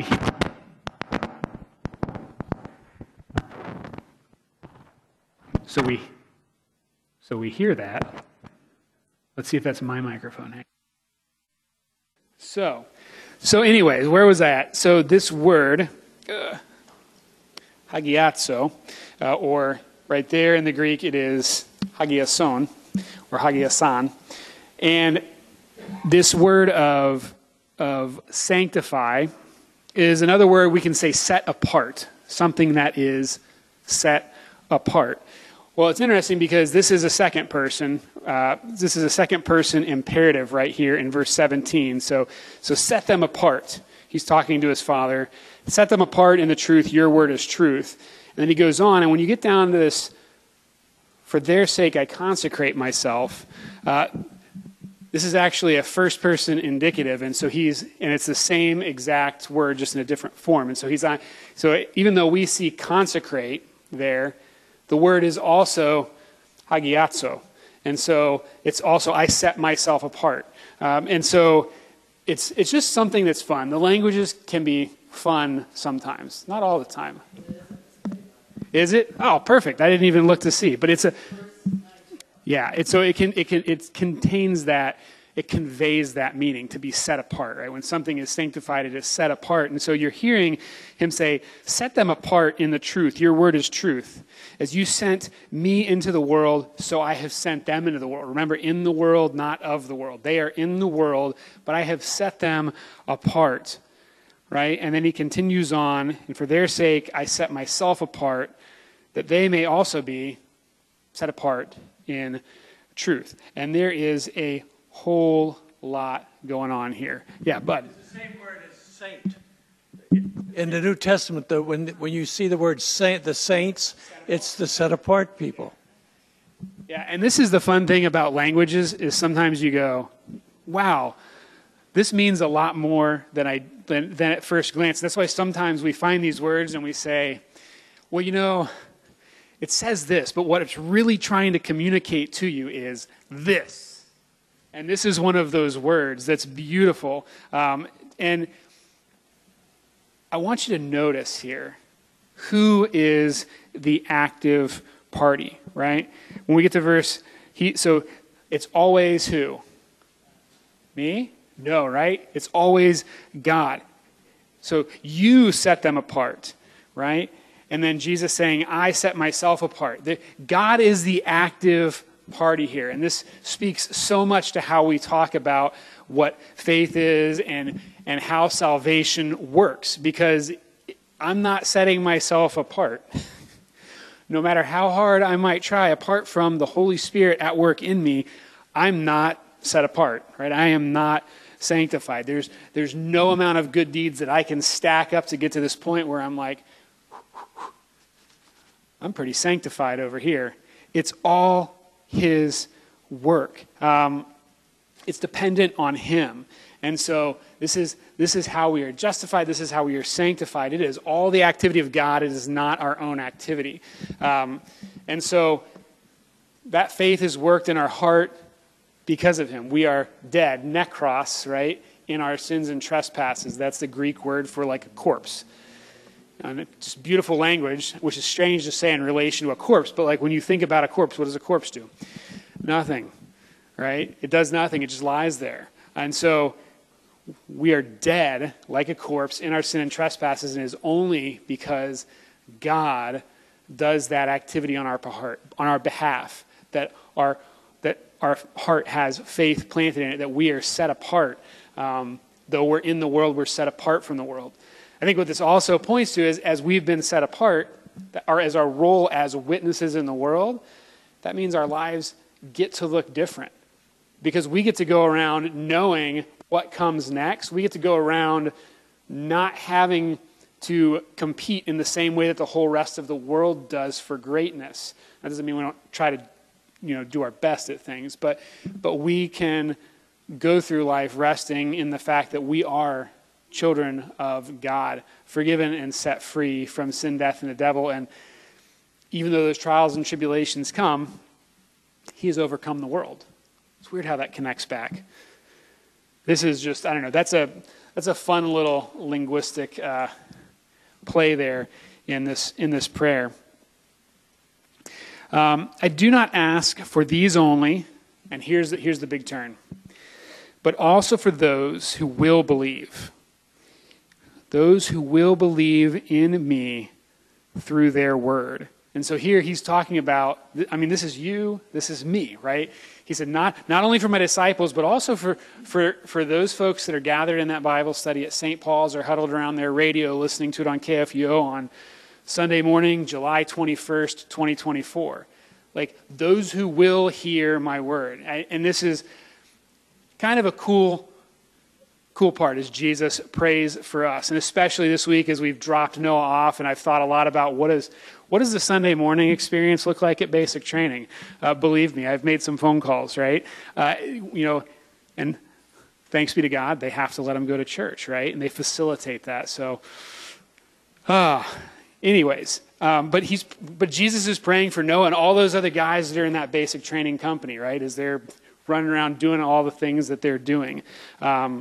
so we so we hear that. Let's see if that's my microphone. So so anyways, where was I at? So this word uh, hagiazo, uh, or right there in the Greek it is hagiason, or hagiasan. And this word of, of sanctify is another word we can say set apart, something that is set apart. Well, it's interesting because this is a second person. Uh, this is a second person imperative right here in verse seventeen. So, so set them apart. He's talking to his father. Set them apart in the truth. Your word is truth. And then he goes on, and when you get down to this, for their sake I consecrate myself, uh, this is actually a first person indicative, and so he's, and it's the same exact word, just in a different form. And so he's on, so even though we see consecrate there, the word is also hagiazo. And so it's also, I set myself apart. Um, and so it's it's just something that's fun. The languages can be fun sometimes, not all the time. Is it? Oh, perfect. I didn't even look to see. But it's a, yeah, it's, so it can, it can, it contains that, it conveys that meaning, to be set apart, right? When something is sanctified, it is set apart. And so you're hearing him say, set them apart in the truth. Your word is truth. As you sent me into the world, so I have sent them into the world. Remember, in the world, not of the world. They are in the world, but I have set them apart, right? And then he continues on, and for their sake, I set myself apart, that they may also be set apart in truth. And there is a whole lot going on here. Yeah, bud. It's the same word as saint. In the New Testament, the, when, when you see the word saint, the saints, it's the set apart people. Yeah, and this is the fun thing about languages is sometimes you go, wow, this means a lot more than I than, than at first glance. That's why sometimes we find these words and we say, well, you know, it says this, but what it's really trying to communicate to you is this. And this is one of those words that's beautiful. Um, and I want you to notice here, who is the active party, right? When we get to verse, he, so it's always who? Me? No, right? It's always God. So you set them apart, right? And then Jesus saying, I set myself apart. The, God is the active party here. And this speaks so much to how we talk about what faith is and, and how salvation works, because I'm not setting myself apart. No matter how hard I might try, apart from the Holy Spirit at work in me, I'm not set apart, right? I am not sanctified. There's, there's no amount of good deeds that I can stack up to get to this point where I'm like, I'm pretty sanctified over here. It's all his work. Um, it's dependent on him. And so this is this is how we are justified. This is how we are sanctified. It is all the activity of God. It is not our own activity. Um, and so that faith is worked in our heart because of him. We are dead, nekros, right, in our sins and trespasses. That's the Greek word for like a corpse. And it's just beautiful language, which is strange to say in relation to a corpse. But like when you think about a corpse, what does a corpse do? Nothing, right? It does nothing. It just lies there. And so we are dead like a corpse in our sin and trespasses, and it is only because God does that activity on our heart, on our behalf, that our that our heart has faith planted in it, that we are set apart. Um, though we're in the world, we're set apart from the world. I think what this also points to is, as we've been set apart, that our, as our role as witnesses in the world, that means our lives get to look different. Because we get to go around knowing what comes next. We get to go around not having to compete in the same way that the whole rest of the world does for greatness. That doesn't mean we don't try to, you know, do our best at things, but but we can go through life resting in the fact that we are children of God, forgiven and set free from sin, death, and the devil. And even though those trials and tribulations come, he has overcome the world. It's weird how that connects back. This is just, I don't know, that's a that's a fun little linguistic uh, play there in this in this prayer. Um, I do not ask for these only, and here's the, here's the big turn, but also for those who will believe. Those who will believe in me through their word. And so here he's talking about, I mean, this is you, this is me, right? He said, not, not only for my disciples, but also for, for, for those folks that are gathered in that Bible study at Saint Paul's or huddled around their radio listening to it on K F U O on Sunday morning, July twenty-first, twenty twenty-four. Like, those who will hear my word. I, and this is kind of a cool cool part, is Jesus prays for us. And especially this week as we've dropped Noah off, and I've thought a lot about what is what does the Sunday morning experience look like at basic training. Uh, believe me, I've made some phone calls, right? Uh, you know, and thanks be to God, they have to let them go to church, right? And they facilitate that. So, ah, uh, anyways, um, but he's but Jesus is praying for Noah and all those other guys that are in that basic training company, right? As they're running around doing all the things that they're doing. Um,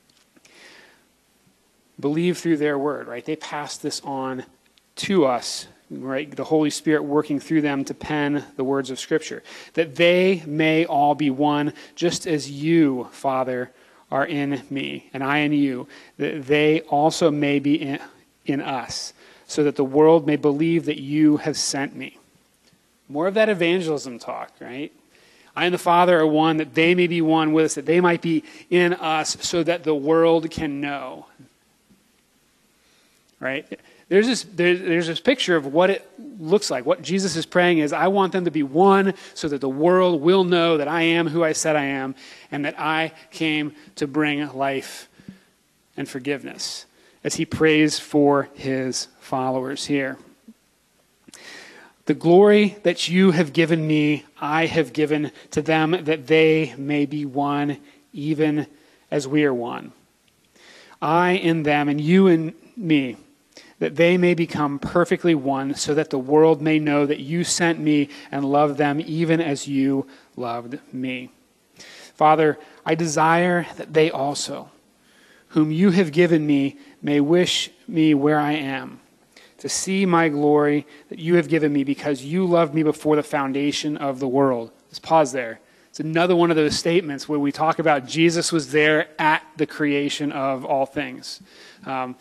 believe through their word, right? They pass this on to us, right? The Holy Spirit working through them to pen the words of Scripture, that they may all be one, just as you, Father, are in me, and I in you, that they also may be in, in us, so that the world may believe that you have sent me. More of that evangelism talk, right? I and the Father are one, that they may be one with us, that they might be in us, so that the world can know. Right? There's this, there's, there's this picture of what it looks like. What Jesus is praying is, I want them to be one so that the world will know that I am who I said I am, and that I came to bring life and forgiveness, as he prays for his followers here. The glory that you have given me, I have given to them, that they may be one, even as we are one. I in them, and you in me, that they may become perfectly one, so that the world may know that you sent me and loved them even as you loved me. Father, I desire that they also, whom you have given me, may wish me where I am, to see my glory that you have given me, because you loved me before the foundation of the world. Let's pause there. It's another one of those statements where we talk about Jesus was there at the creation of all things. Um,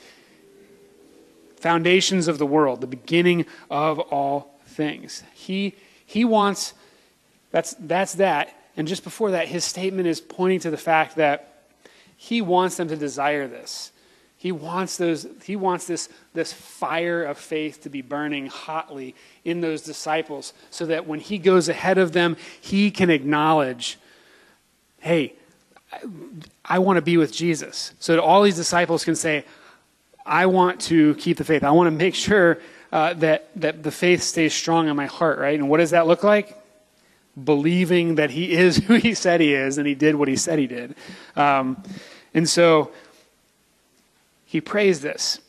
Foundations of the world, the beginning of all things. He he wants, that's that's that. And just before that, his statement is pointing to the fact that he wants them to desire this. He wants those, he wants this, this fire of faith to be burning hotly in those disciples, so that when he goes ahead of them, he can acknowledge, hey, I, I want to be with Jesus. So that all these disciples can say, I want to keep the faith. I want to make sure uh, that, that the faith stays strong in my heart, right? And what does that look like? Believing that he is who he said he is, and he did what he said he did. Um, and so he prays this.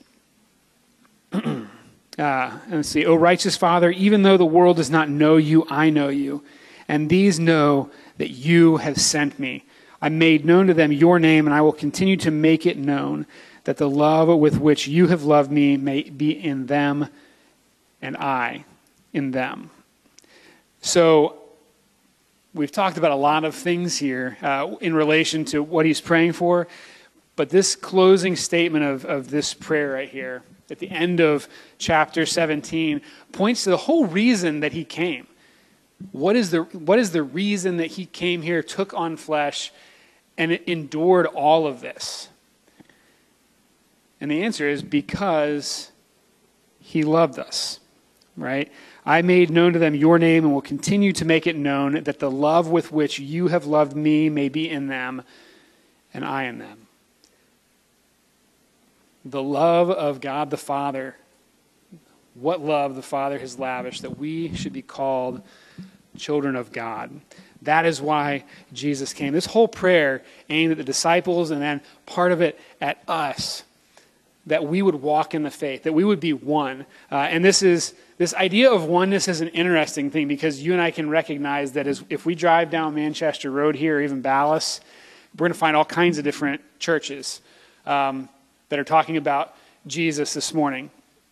uh, let's see. O righteous Father, even though the world does not know you, I know you. And these know that you have sent me. I made known to them your name, and I will continue to make it known, that the love with which you have loved me may be in them and I in them. So we've talked about a lot of things here uh, in relation to what he's praying for, but this closing statement of, of this prayer right here at the end of chapter seventeen points to the whole reason that he came. What is the, what is the reason that he came here, took on flesh, and endured all of this? And the answer is because he loved us, right? I made known to them your name and will continue to make it known, that the love with which you have loved me may be in them and I in them. The love of God the Father, what love the Father has lavished, that we should be called children of God. That is why Jesus came. This whole prayer aimed at the disciples and then part of it at us, that we would walk in the faith, that we would be one. Uh, and this is this idea of oneness is an interesting thing, because you and I can recognize that as, if we drive down Manchester Road here, or even Ballas, we're going to find all kinds of different churches um, that are talking about Jesus this morning.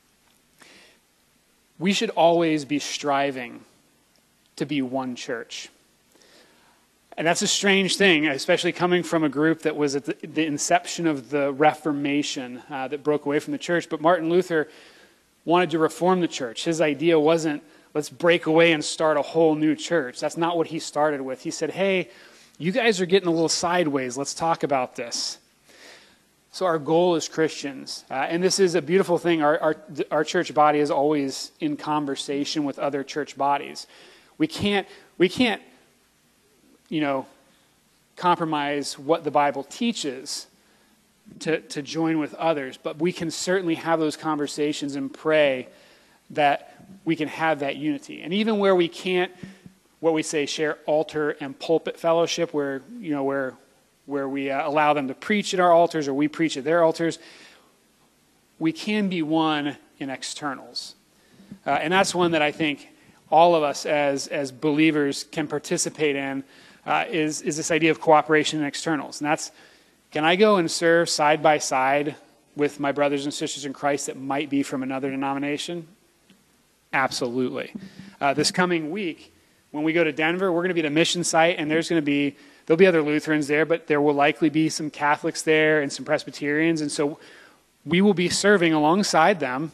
We should always be striving to be one church. And that's a strange thing, especially coming from a group that was at the, the inception of the Reformation uh, that broke away from the church. But Martin Luther wanted to reform the church. His idea wasn't, let's break away and start a whole new church. That's not what he started with. He said, hey, you guys are getting a little sideways. Let's talk about this. So our goal as Christians, uh, and this is a beautiful thing, our, our, our church body is always in conversation with other church bodies. We can't, we can't, you know, compromise what the Bible teaches to, to join with others, but we can certainly have those conversations and pray that we can have that unity. And even where we can't, what we say, share altar and pulpit fellowship, where, you know, where, where we uh, allow them to preach at our altars or we preach at their altars, we can be one in externals. Uh, and that's one that I think all of us as, as believers can participate in, uh, is, is this idea of cooperation in externals. And that's, can I go and serve side by side with my brothers and sisters in Christ that might be from another denomination? Absolutely. Uh, this coming week, when we go to Denver, we're going to be at a mission site, and there's going to be, there'll be other Lutherans there, but there will likely be some Catholics there and some Presbyterians. And so we will be serving alongside them,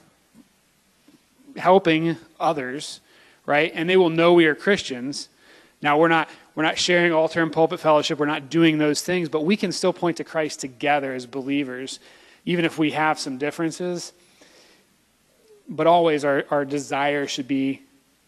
helping others, right? And they will know we are Christians. Now, we're not we're not sharing altar and pulpit fellowship. We're not doing those things, but we can still point to Christ together as believers, even if we have some differences. But always our, our desire should be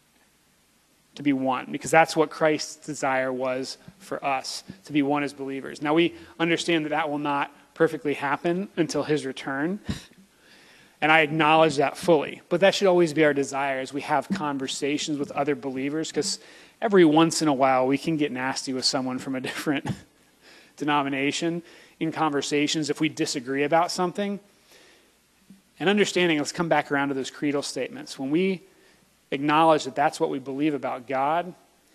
to be one, because that's what Christ's desire was for us, to be one as believers. Now, we understand that that will not perfectly happen until his return. And I acknowledge that fully. But that should always be our desire as we have conversations with other believers, because every once in a while we can get nasty with someone from a different denomination in conversations if we disagree about something. And understanding, let's come back around to those creedal statements. When we acknowledge that that's what we believe about God,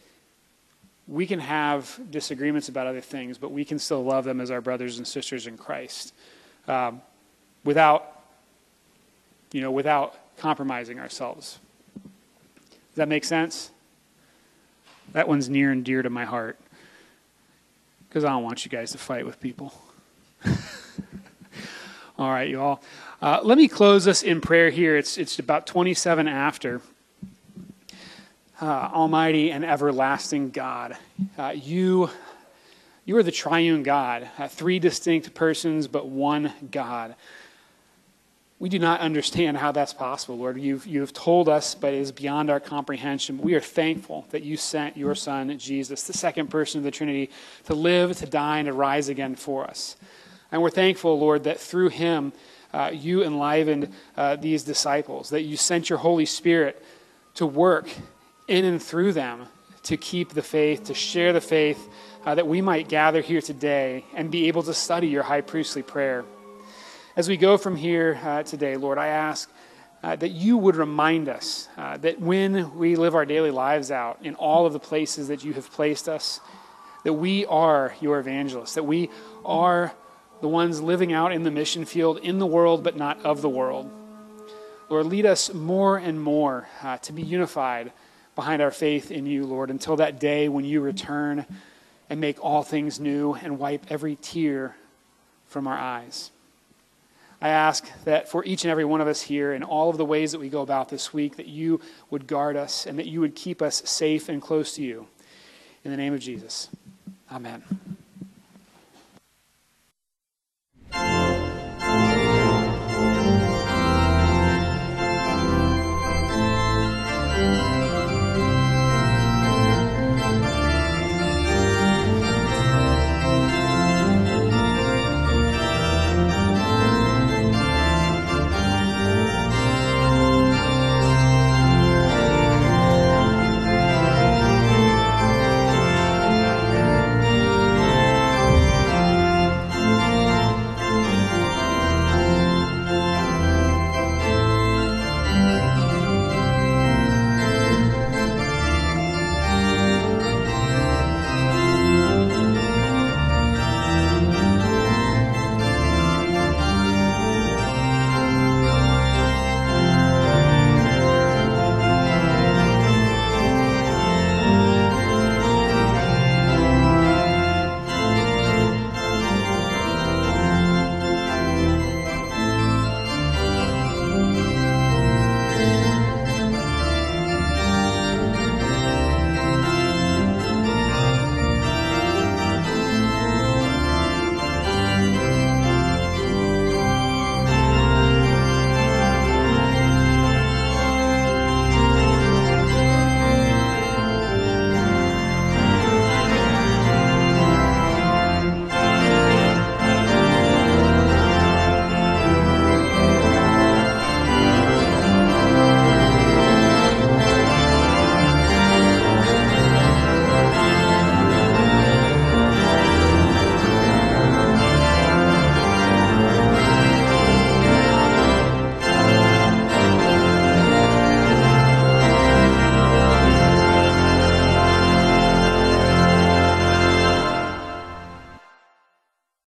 we can have disagreements about other things, but we can still love them as our brothers and sisters in Christ um, without you know, without compromising ourselves. Does that make sense? That one's near and dear to my heart, because I don't want you guys to fight with people. All right, you all. Uh, let me close us in prayer here. It's, it's about twenty-seven after. Uh, Almighty and everlasting God, uh, you, you are the triune God, uh, three distinct persons, but one God. We do not understand how that's possible, Lord. You've, you've told us, but it is beyond our comprehension. We are thankful that you sent your Son, Jesus, the second person of the Trinity, to live, to die, and to rise again for us. And we're thankful, Lord, that through him, uh, you enlivened uh, these disciples, that you sent your Holy Spirit to work in and through them to keep the faith, to share the faith, uh, that we might gather here today and be able to study your high priestly prayer. As we go from here uh, today, Lord, I ask uh, that you would remind us uh, that when we live our daily lives out in all of the places that you have placed us, that we are your evangelists, that we are the ones living out in the mission field, in the world, but not of the world. Lord, lead us more and more uh, to be unified behind our faith in you, Lord, until that day when you return and make all things new and wipe every tear from our eyes. I ask that for each and every one of us here, in all of the ways that we go about this week, that you would guard us and that you would keep us safe and close to you. In the name of Jesus, amen.